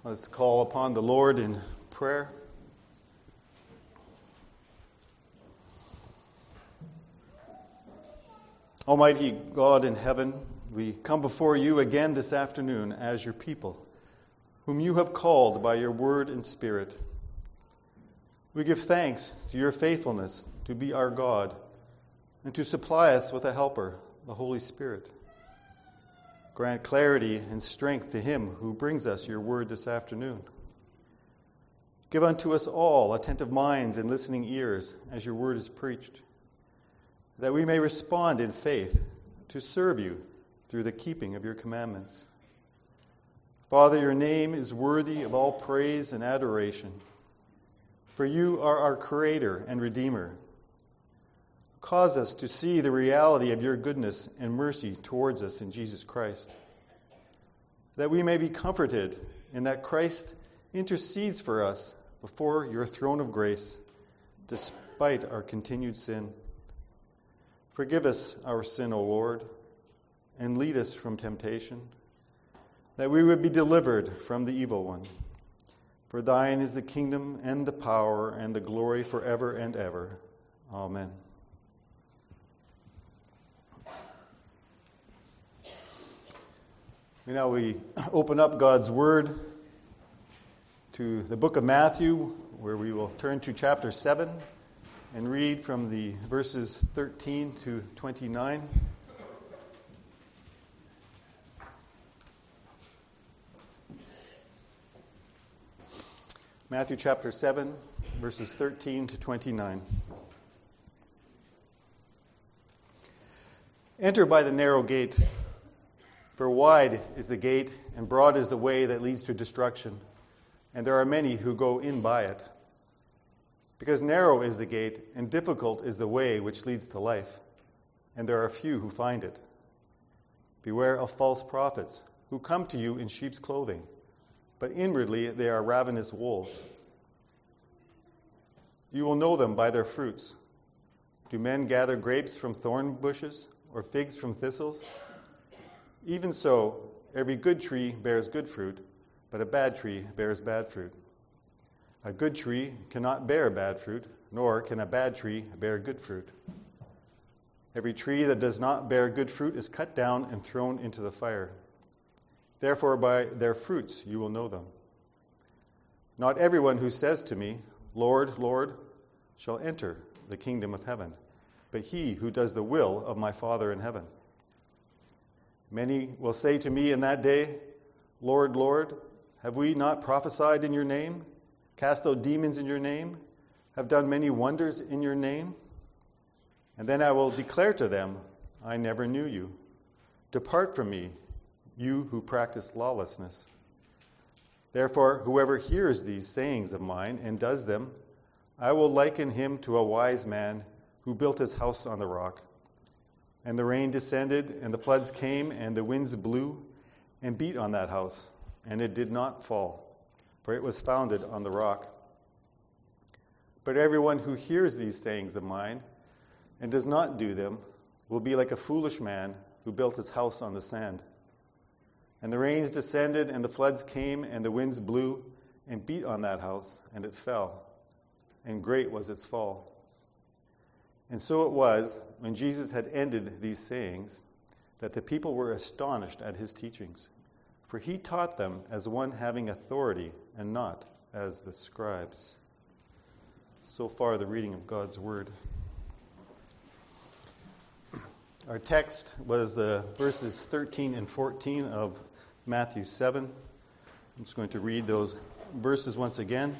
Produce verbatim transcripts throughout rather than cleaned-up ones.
Let's call upon the Lord in prayer. Almighty God in heaven, we come before you again this afternoon as your people, whom you have called by your word and spirit. We give thanks to your faithfulness to be our God and to supply us with a helper, the Holy Spirit. Grant clarity and strength to him who brings us your word this afternoon. Give unto us all attentive minds and listening ears as your word is preached, that we may respond in faith to serve you through the keeping of your commandments. Father, your name is worthy of all praise and adoration, for you are our Creator and Redeemer. Cause us to see the reality of your goodness and mercy towards us in Jesus Christ, that we may be comforted in that Christ intercedes for us before your throne of grace, despite our continued sin. Forgive us our sin, O Lord, and lead us from temptation, that we would be delivered from the evil one. For thine is the kingdom and the power and the glory forever and ever. Amen. Now we open up God's Word to the book of Matthew, where we will turn to chapter seven and read from the verses thirteen to twenty-nine. Matthew chapter seven, verses thirteen to twenty-nine. Enter by the narrow gate. For wide is the gate, and broad is the way that leads to destruction, and there are many who go in by it. Because narrow is the gate, and difficult is the way which leads to life, and there are few who find it. Beware of false prophets, who come to you in sheep's clothing, but inwardly they are ravenous wolves. You will know them by their fruits. Do men gather grapes from thorn bushes, or figs from thistles? Even so, every good tree bears good fruit, but a bad tree bears bad fruit. A good tree cannot bear bad fruit, nor can a bad tree bear good fruit. Every tree that does not bear good fruit is cut down and thrown into the fire. Therefore, by their fruits you will know them. Not everyone who says to me, Lord, Lord, shall enter the kingdom of heaven, but he who does the will of my Father in heaven. Many will say to me in that day, Lord, Lord, have we not prophesied in your name, cast out demons in your name, have done many wonders in your name? And then I will declare to them, I never knew you. Depart from me, you who practice lawlessness. Therefore, whoever hears these sayings of mine and does them, I will liken him to a wise man who built his house on the rock. And the rain descended, and the floods came, and the winds blew and beat on that house, and it did not fall, for it was founded on the rock. But everyone who hears these sayings of mine and does not do them will be like a foolish man who built his house on the sand. And the rains descended, and the floods came, and the winds blew and beat on that house, and it fell, and great was its fall. And so it was, when Jesus had ended these sayings, that the people were astonished at his teachings. For he taught them as one having authority, and not as the scribes. So far, the reading of God's word. Our text was uh, verses thirteen and fourteen of Matthew seven. I'm just going to read those verses once again.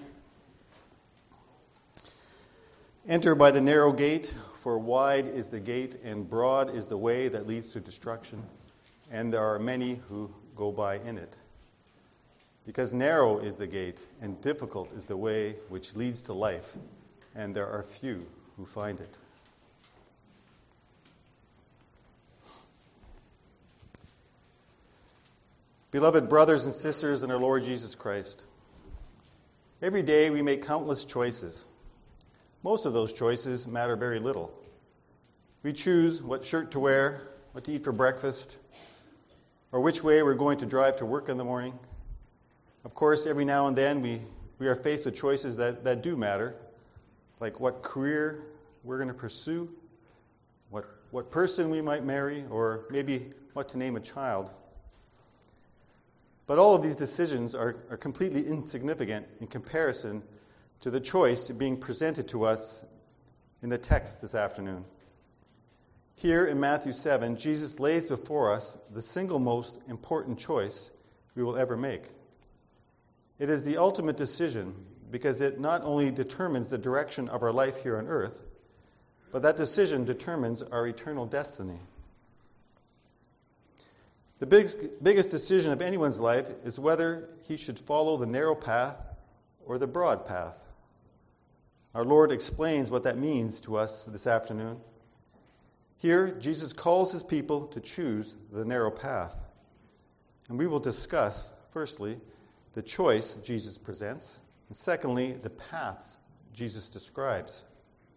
Enter by the narrow gate, for wide is the gate, and broad is the way that leads to destruction, and there are many who go by in it. Because narrow is the gate, and difficult is the way which leads to life, and there are few who find it. Beloved brothers and sisters in our Lord Jesus Christ, every day we make countless choices. Most of those choices matter very little. We choose what shirt to wear, what to eat for breakfast, or which way we're going to drive to work in the morning. Of course, every now and then we, we are faced with choices that, that do matter, like what career we're going to pursue, what, what person we might marry, or maybe what to name a child. But all of these decisions are, are completely insignificant in comparison to the choice being presented to us in the text this afternoon. Here in Matthew seven, Jesus lays before us the single most important choice we will ever make. It is the ultimate decision because it not only determines the direction of our life here on earth, but that decision determines our eternal destiny. The biggest, biggest decision of anyone's life is whether he should follow the narrow path or the broad path. Our Lord explains what that means to us this afternoon. Here, Jesus calls his people to choose the narrow path. And we will discuss, firstly, the choice Jesus presents, and secondly, the paths Jesus describes.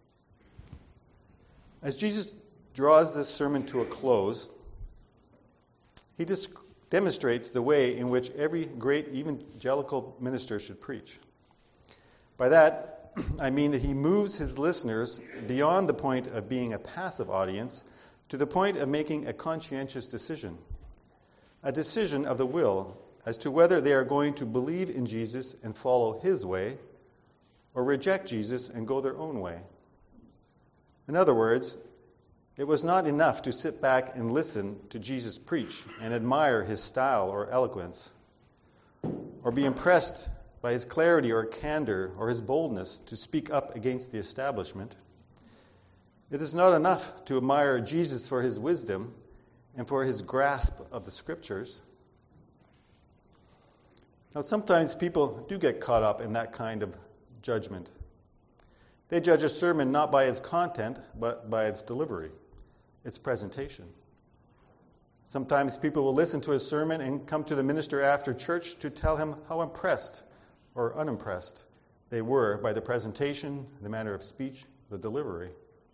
As Jesus draws this sermon to a close, he dis- demonstrates the way in which every great evangelical minister should preach. By that, I mean that he moves his listeners beyond the point of being a passive audience to the point of making a conscientious decision, a decision of the will as to whether they are going to believe in Jesus and follow his way or reject Jesus and go their own way. In other words, it was not enough to sit back and listen to Jesus preach and admire his style or eloquence, or be impressed by his clarity or candor or his boldness to speak up against the establishment. It is not enough to admire Jesus for his wisdom and for his grasp of the Scriptures. Now, sometimes people do get caught up in that kind of judgment. They judge a sermon not by its content, but by its delivery, its presentation. Sometimes people will listen to a sermon and come to the minister after church to tell him how impressed or unimpressed they were by the presentation, the manner of speech, the delivery.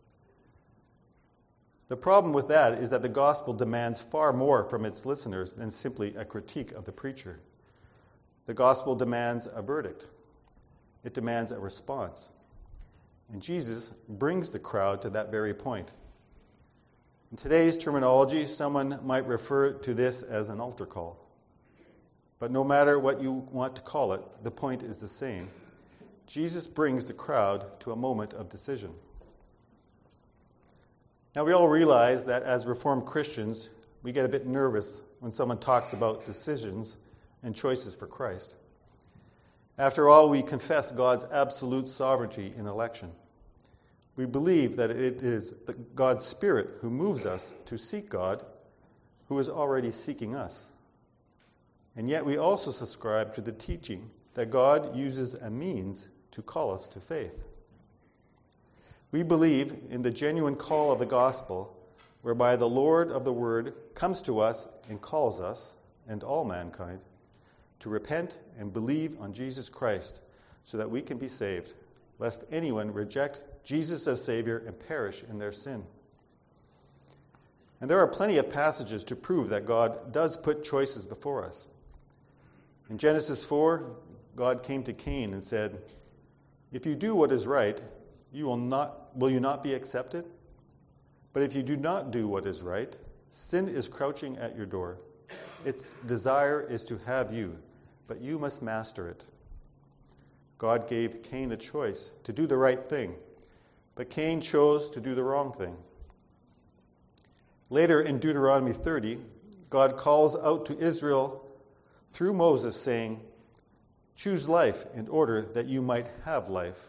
The problem with that is that the gospel demands far more from its listeners than simply a critique of the preacher. The gospel demands a verdict. It demands a response. And Jesus brings the crowd to that very point. In today's terminology, someone might refer to this as an altar call. But no matter what you want to call it, the point is the same. Jesus brings the crowd to a moment of decision. Now, we all realize that as Reformed Christians, we get a bit nervous when someone talks about decisions and choices for Christ. After all, we confess God's absolute sovereignty in election. We believe that it is God's Spirit who moves us to seek God, who is already seeking us. And yet we also subscribe to the teaching that God uses a means to call us to faith. We believe in the genuine call of the gospel, whereby the Lord of the Word comes to us and calls us, and all mankind, to repent and believe on Jesus Christ so that we can be saved, lest anyone reject Jesus as Savior and perish in their sin. And there are plenty of passages to prove that God does put choices before us. In Genesis four, God came to Cain and said, "If you do what is right, you will not will you not be accepted? But if you do not do what is right, sin is crouching at your door. Its desire is to have you, but you must master it." God gave Cain a choice to do the right thing, but Cain chose to do the wrong thing. Later in Deuteronomy thirty, God calls out to Israel through Moses, saying, "Choose life in order that you might have life,"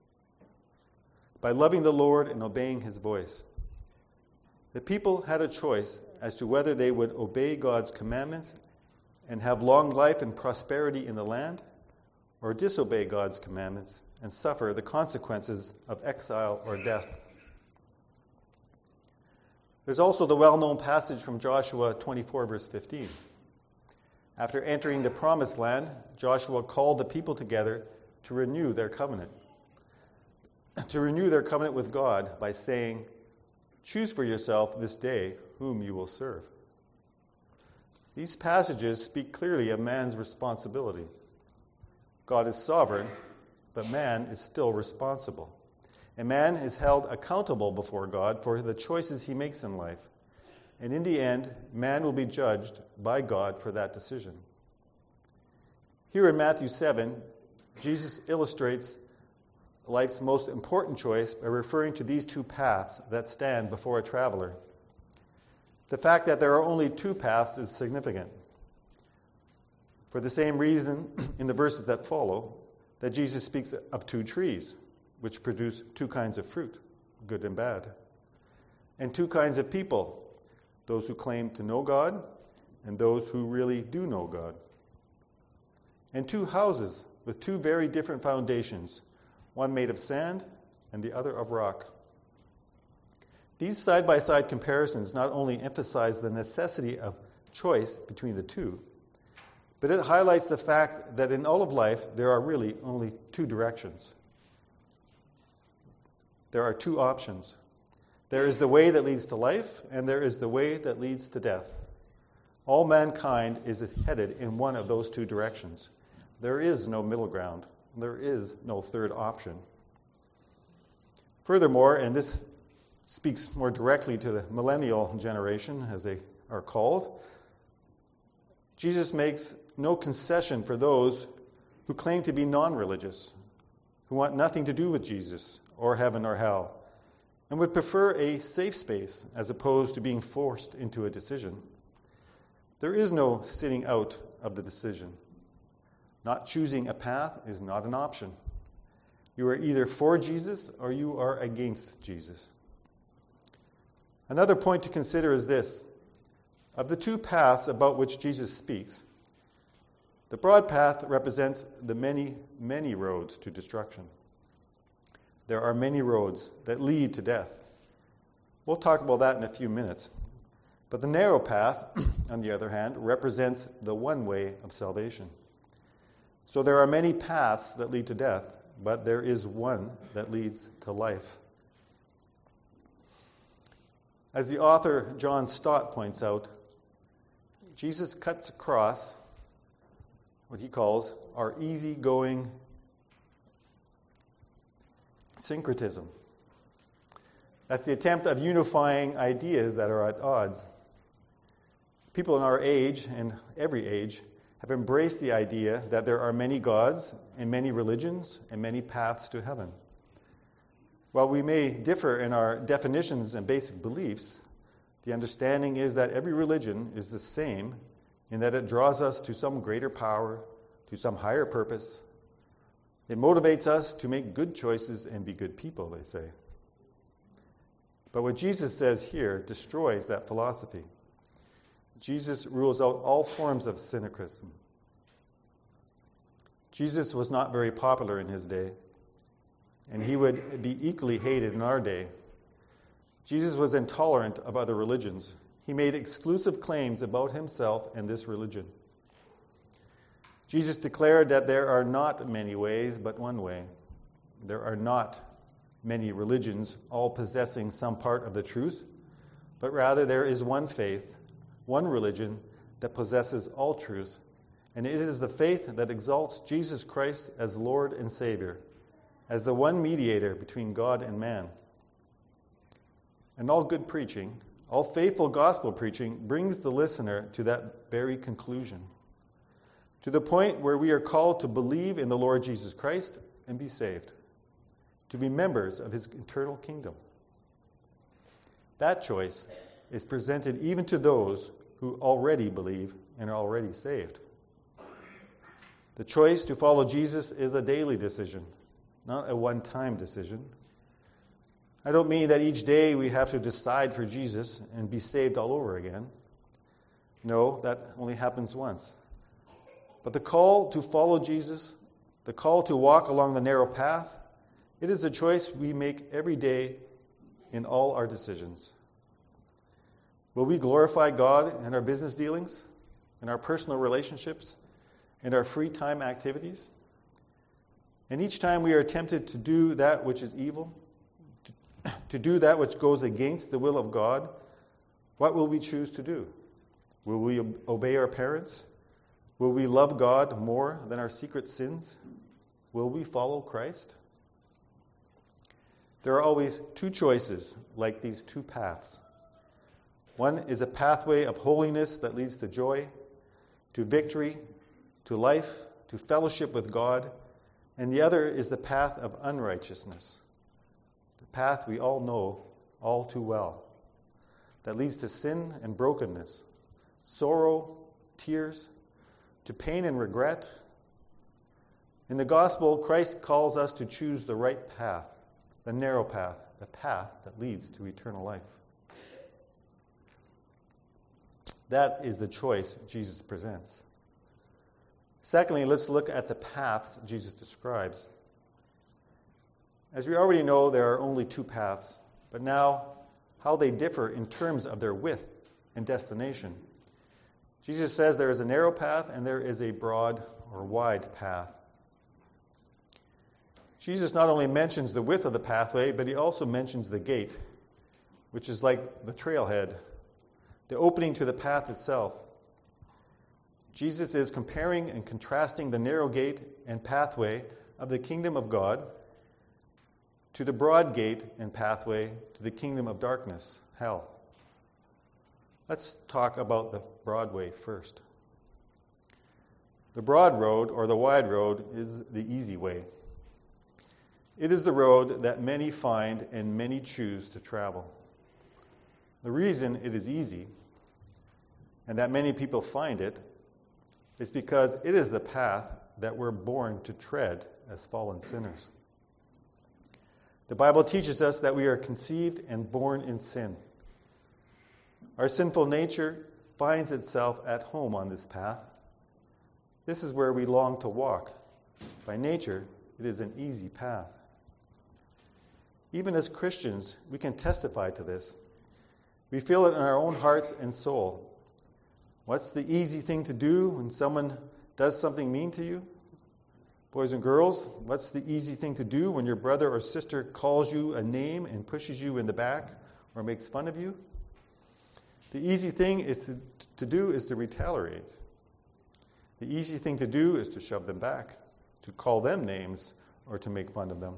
by loving the Lord and obeying his voice. The people had a choice as to whether they would obey God's commandments and have long life and prosperity in the land, or disobey God's commandments and suffer the consequences of exile or death. There's also the well-known passage from Joshua twenty-four, verse fifteen. After entering the promised land, Joshua called the people together to renew their covenant. To renew their covenant with God by saying, "Choose for yourself this day whom you will serve." These passages speak clearly of man's responsibility. God is sovereign, but man is still responsible. And man is held accountable before God for the choices he makes in life. And in the end, man will be judged by God for that decision. Here in Matthew seven, Jesus illustrates life's most important choice by referring to these two paths that stand before a traveler. The fact that there are only two paths is significant. For the same reason, in the verses that follow, that Jesus speaks of two trees, which produce two kinds of fruit, good and bad, and two kinds of people, those who claim to know God and those who really do know God, and two houses with two very different foundations, one made of sand and the other of rock. These side-by-side comparisons not only emphasize the necessity of choice between the two, but it highlights the fact that in all of life there are really only two directions. There are two options. There is the way that leads to life, and there is the way that leads to death. All mankind is headed in one of those two directions. There is no middle ground. There is no third option. Furthermore, and this speaks more directly to the millennial generation, as they are called, Jesus makes no concession for those who claim to be non-religious, who want nothing to do with Jesus or heaven or hell, and would prefer a safe space as opposed to being forced into a decision. There is no sitting out of the decision. Not choosing a path is not an option. You are either for Jesus or you are against Jesus. Another point to consider is this. Of the two paths about which Jesus speaks, the broad path represents the many, many roads to destruction. There are many roads that lead to death. We'll talk about that in a few minutes. But the narrow path, on the other hand, represents the one way of salvation. So there are many paths that lead to death, but there is one that leads to life. As the author John Stott points out, Jesus cuts across what he calls our easygoing syncretism. That's the attempt of unifying ideas that are at odds. People in our age, and every age, have embraced the idea that there are many gods and many religions and many paths to heaven. While we may differ in our definitions and basic beliefs, the understanding is that every religion is the same in that it draws us to some greater power, to some higher purpose. It motivates us to make good choices and be good people, they say. But what Jesus says here destroys that philosophy. Jesus rules out all forms of cynicism. Jesus was not very popular in his day, and he would be equally hated in our day. Jesus was intolerant of other religions. He made exclusive claims about himself and this religion. Jesus declared that there are not many ways, but one way. There are not many religions, all possessing some part of the truth, but rather there is one faith, one religion that possesses all truth, and it is the faith that exalts Jesus Christ as Lord and Savior, as the one mediator between God and man. And all good preaching, all faithful gospel preaching brings the listener to that very conclusion, to the point where we are called to believe in the Lord Jesus Christ and be saved, to be members of his eternal kingdom. That choice is presented even to those who already believe and are already saved. The choice to follow Jesus is a daily decision, not a one-time decision. I don't mean that each day we have to decide for Jesus and be saved all over again. No, that only happens once. But the call to follow Jesus, the call to walk along the narrow path, it is a choice we make every day in all our decisions. Will we glorify God in our business dealings, in our personal relationships, in our free time activities? And each time we are tempted to do that which is evil, to, to do that which goes against the will of God, what will we choose to do? Will we obey our parents? Will we love God more than our secret sins? Will we follow Christ? There are always two choices, like these two paths. One is a pathway of holiness that leads to joy, to victory, to life, to fellowship with God, and the other is the path of unrighteousness, the path we all know all too well, that leads to sin and brokenness, sorrow, tears, to pain and regret. In the gospel, Christ calls us to choose the right path, the narrow path, the path that leads to eternal life. That is the choice Jesus presents. Secondly, let's look at the paths Jesus describes. As we already know, there are only two paths, but now how they differ in terms of their width and destination. Jesus says there is a narrow path and there is a broad or wide path. Jesus not only mentions the width of the pathway, but he also mentions the gate, which is like the trailhead, the opening to the path itself. Jesus is comparing and contrasting the narrow gate and pathway of the kingdom of God to the broad gate and pathway to the kingdom of darkness, hell. Let's talk about the broad way first. The broad road, or the wide road, is the easy way. It is the road that many find and many choose to travel. The reason it is easy, and that many people find it, is because it is the path that we're born to tread as fallen sinners. The Bible teaches us that we are conceived and born in sin. Our sinful nature finds itself at home on this path. This is where we long to walk. By nature, it is an easy path. Even as Christians, we can testify to this. We feel it in our own hearts and soul. What's the easy thing to do when someone does something mean to you? Boys and girls, what's the easy thing to do when your brother or sister calls you a name and pushes you in the back or makes fun of you? The easy thing is to, to do is to retaliate. The easy thing to do is to shove them back, to call them names, or to make fun of them.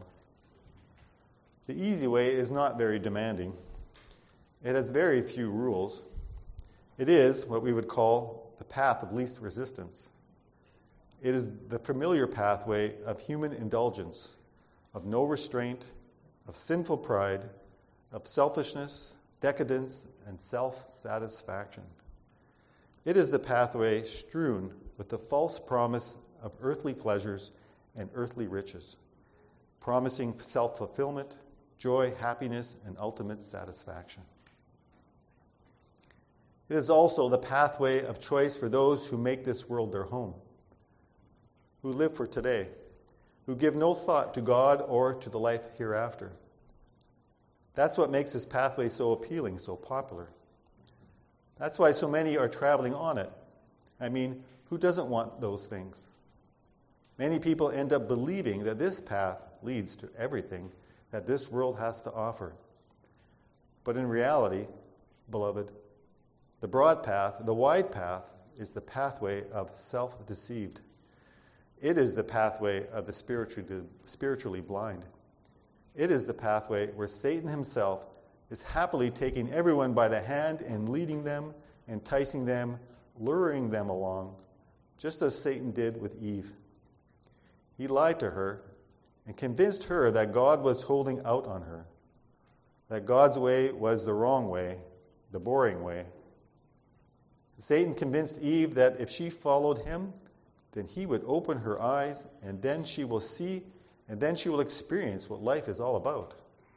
The easy way is not very demanding. It has very few rules. It is what we would call the path of least resistance. It is the familiar pathway of human indulgence, of no restraint, of sinful pride, of selfishness, decadence, and self-satisfaction. It is the pathway strewn with the false promise of earthly pleasures and earthly riches, promising self-fulfillment, joy, happiness, and ultimate satisfaction. It is also the pathway of choice for those who make this world their home, who live for today, who give no thought to God or to the life hereafter. That's what makes this pathway so appealing, so popular. That's why so many are traveling on it. I mean, who doesn't want those things? Many people end up believing that this path leads to everything that this world has to offer. But in reality, beloved, the broad path, the wide path, is the pathway of self-deceived. It is the pathway of the spiritually, spiritually blind. It is the pathway where Satan himself is happily taking everyone by the hand and leading them, enticing them, luring them along, just as Satan did with Eve. He lied to her and convinced her that God was holding out on her, that God's way was the wrong way, the boring way. Satan convinced Eve that if she followed him, then he would open her eyes, and then she will see, and then she will experience what life is all about.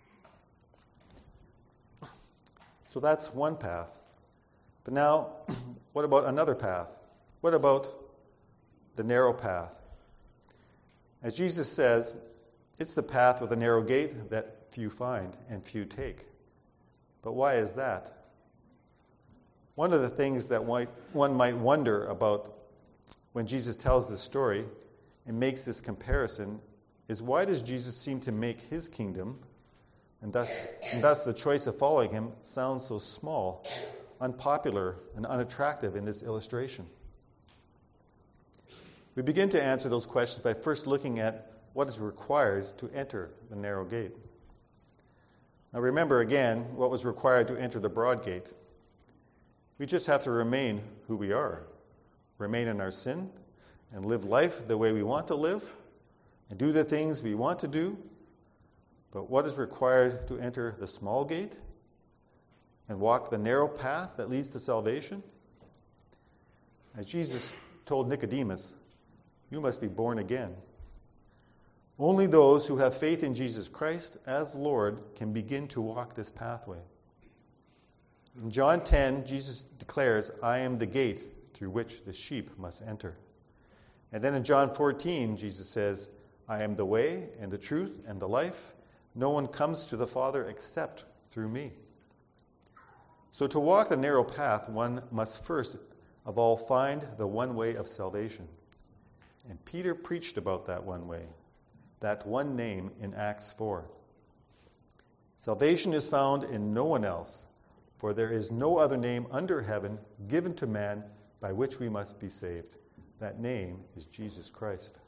So that's one path. But now, what about another path? What about the narrow path? As Jesus says, it's the path with a narrow gate that few find and few take. But why is that? One of the things that one might wonder about when Jesus tells this story and makes this comparison is, why does Jesus seem to make his kingdom, and thus, and thus the choice of following him, sound so small, unpopular, and unattractive in this illustration? We begin to answer those questions by first looking at what is required to enter the narrow gate. Now remember again what was required to enter the broad gate. We just have to remain who we are, remain in our sin, and live life the way we want to live, and do the things we want to do. But what is required to enter the small gate and walk the narrow path that leads to salvation? As Jesus told Nicodemus, you must be born again. Only those who have faith in Jesus Christ as Lord can begin to walk this pathway. In John ten, Jesus declares, I am the gate through which the sheep must enter. And then in John fourteen, Jesus says, I am the way and the truth and the life. No one comes to the Father except through me. So to walk the narrow path, one must first of all find the one way of salvation. And Peter preached about that one way, that one name in Acts four. Salvation is found in no one else, for there is no other name under heaven given to man by which we must be saved. That name is Jesus Christ.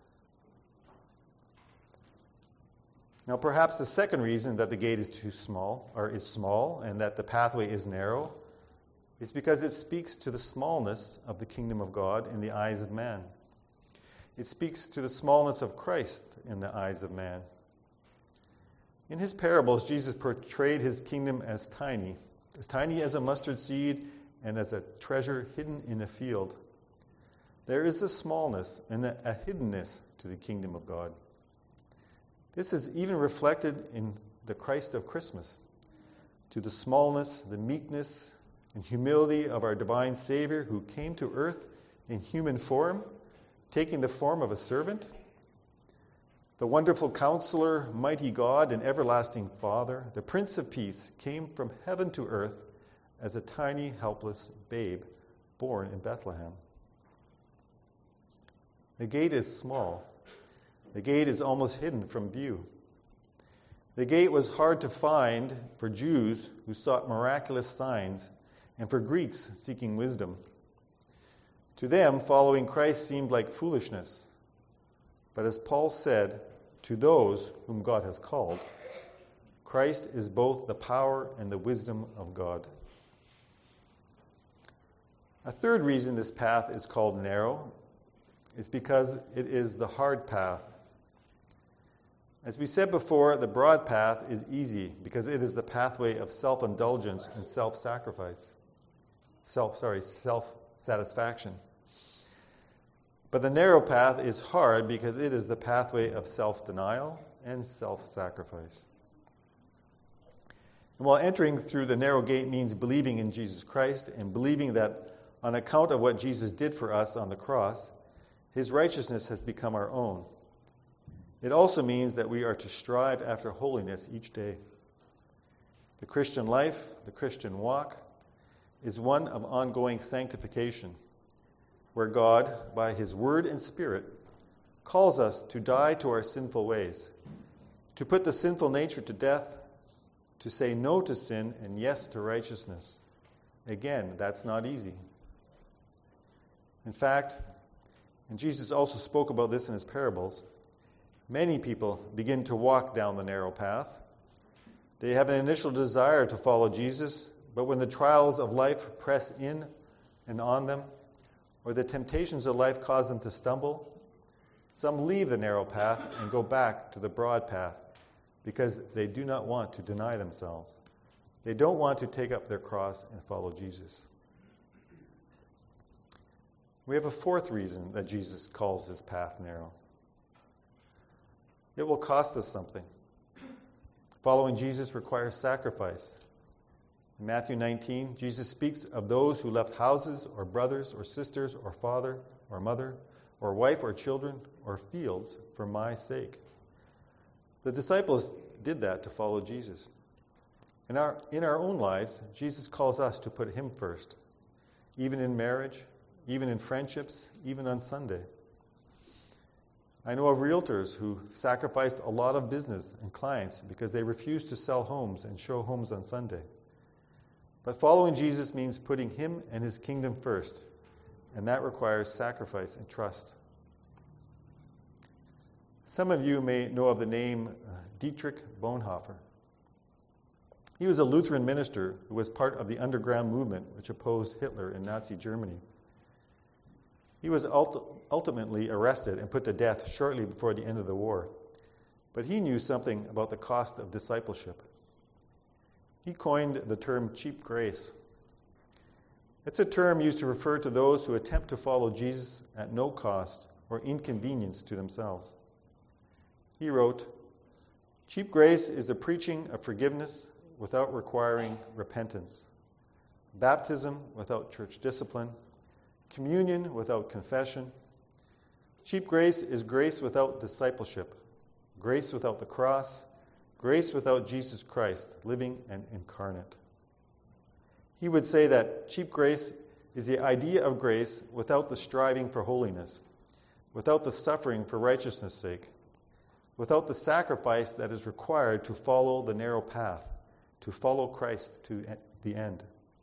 Now, perhaps the second reason that the gate is too small, or is small, and that the pathway is narrow, is because it speaks to the smallness of the kingdom of God in the eyes of man. It speaks to the smallness of Christ in the eyes of man. In his parables, Jesus portrayed his kingdom as tiny, as tiny as a mustard seed and as a treasure hidden in a field. There is a smallness and a hiddenness to the kingdom of God. This is even reflected in the Christ of Christmas, to the smallness, the meekness, and humility of our divine Savior who came to earth in human form, taking the form of a servant. The wonderful Counselor, mighty God, and everlasting Father, the Prince of Peace, came from heaven to earth as a tiny, helpless babe born in Bethlehem. The gate is small. The gate is almost hidden from view. The gate was hard to find for Jews who sought miraculous signs and for Greeks seeking wisdom. To them, following Christ seemed like foolishness. But as Paul said, to those whom God has called, Christ is both the power and the wisdom of God. A third reason this path is called narrow is because it is the hard path. As we said before, the broad path is easy because it is the pathway of self-indulgence and self-sacrifice. Self, sorry, self-satisfaction. But the narrow path is hard because it is the pathway of self-denial and self-sacrifice. And while entering through the narrow gate means believing in Jesus Christ and believing that on account of what Jesus did for us on the cross, his righteousness has become our own. It also means that we are to strive after holiness each day. The Christian life, the Christian walk, is one of ongoing sanctification, where God, by his word and spirit, calls us to die to our sinful ways, to put the sinful nature to death, to say no to sin and yes to righteousness. Again, that's not easy. In fact, and Jesus also spoke about this in his parables, many people begin to walk down the narrow path. They have an initial desire to follow Jesus, but when the trials of life press in and on them, or the temptations of life cause them to stumble, some leave the narrow path and go back to the broad path because they do not want to deny themselves. They don't want to take up their cross and follow Jesus. We have a fourth reason that Jesus calls his path narrow. It will cost us something. Following Jesus requires sacrifice. In Matthew nineteen, Jesus speaks of those who left houses or brothers or sisters or father or mother or wife or children or fields for my sake. The disciples did that to follow Jesus. In our, in our own lives, Jesus calls us to put him first, even in marriage, even in friendships, even on Sunday. I know of realtors who sacrificed a lot of business and clients because they refused to sell homes and show homes on Sunday. But following Jesus means putting him and his kingdom first, and that requires sacrifice and trust. Some of you may know of the name uh, Dietrich Bonhoeffer. He was a Lutheran minister who was part of the underground movement which opposed Hitler in Nazi Germany. He was ult- ultimately arrested and put to death shortly before the end of the war. But he knew something about the cost of discipleship. He coined the term cheap grace. It's a term used to refer to those who attempt to follow Jesus at no cost or inconvenience to themselves. He wrote, "Cheap grace is the preaching of forgiveness without requiring repentance, baptism without church discipline, communion without confession. Cheap grace is grace without discipleship, grace without the cross, grace without Jesus Christ, living and incarnate." He would say that cheap grace is the idea of grace without the striving for holiness, without the suffering for righteousness' sake, without the sacrifice that is required to follow the narrow path, to follow Christ to the end.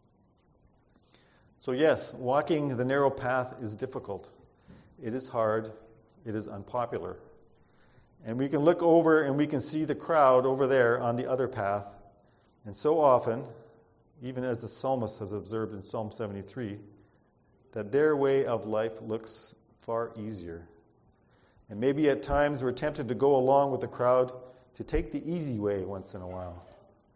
So yes, walking the narrow path is difficult. It is hard. It is unpopular. And we can look over and we can see the crowd over there on the other path. And so often, even as the psalmist has observed in Psalm seventy-three, that their way of life looks far easier. And maybe at times we're tempted to go along with the crowd to take the easy way once in a while.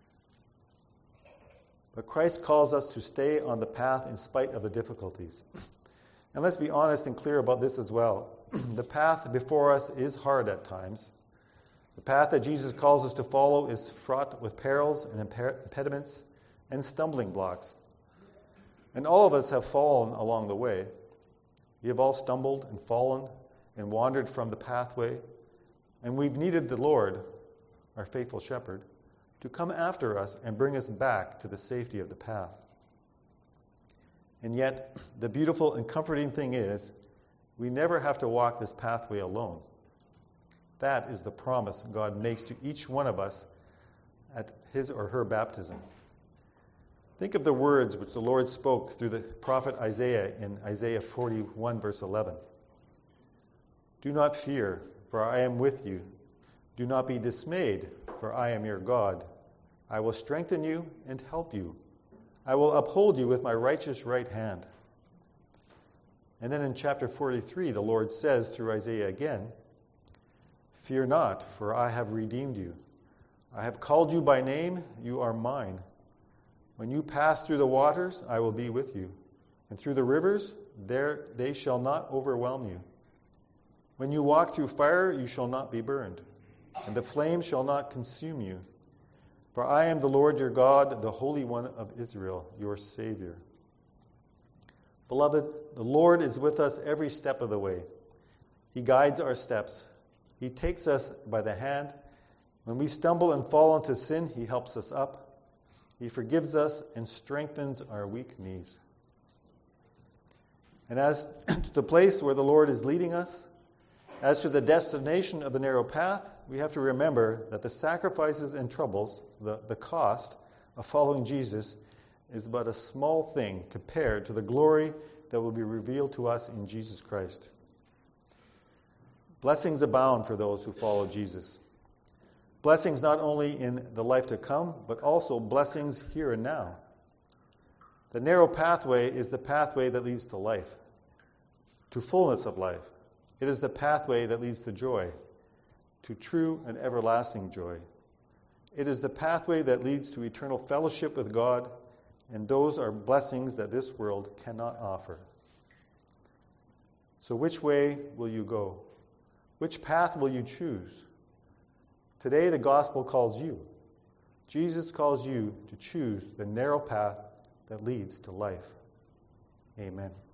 But Christ calls us to stay on the path in spite of the difficulties. And let's be honest and clear about this as well. The path before us is hard at times. The path that Jesus calls us to follow is fraught with perils and impediments and stumbling blocks. And all of us have fallen along the way. We have all stumbled and fallen and wandered from the pathway, and we've needed the Lord, our faithful shepherd, to come after us and bring us back to the safety of the path. And yet, the beautiful and comforting thing is, we never have to walk this pathway alone. That is the promise God makes to each one of us at his or her baptism. Think of the words which the Lord spoke through the prophet Isaiah in Isaiah forty-one, verse eleven. "Do not fear, for I am with you. Do not be dismayed, for I am your God. I will strengthen you and help you. I will uphold you with my righteous right hand." And then in chapter forty-three, the Lord says through Isaiah again, "Fear not, for I have redeemed you. I have called you by name, you are mine. When you pass through the waters, I will be with you. And through the rivers, there they shall not overwhelm you. When you walk through fire, you shall not be burned, and the flame shall not consume you. For I am the Lord your God, the Holy One of Israel, your Savior." Beloved, the Lord is with us every step of the way. He guides our steps. He takes us by the hand. When we stumble and fall into sin, he helps us up. He forgives us and strengthens our weak knees. And as to the place where the Lord is leading us, as to the destination of the narrow path, we have to remember that the sacrifices and troubles, the, the cost of following Jesus, is but a small thing compared to the glory that will be revealed to us in Jesus Christ. Blessings abound for those who follow Jesus. Blessings not only in the life to come, but also blessings here and now. The narrow pathway is the pathway that leads to life, to fullness of life. It is the pathway that leads to joy, to true and everlasting joy. It is the pathway that leads to eternal fellowship with God, and those are blessings that this world cannot offer. So which way will you go? Which path will you choose? Today the gospel calls you. Jesus calls you to choose the narrow path that leads to life. Amen.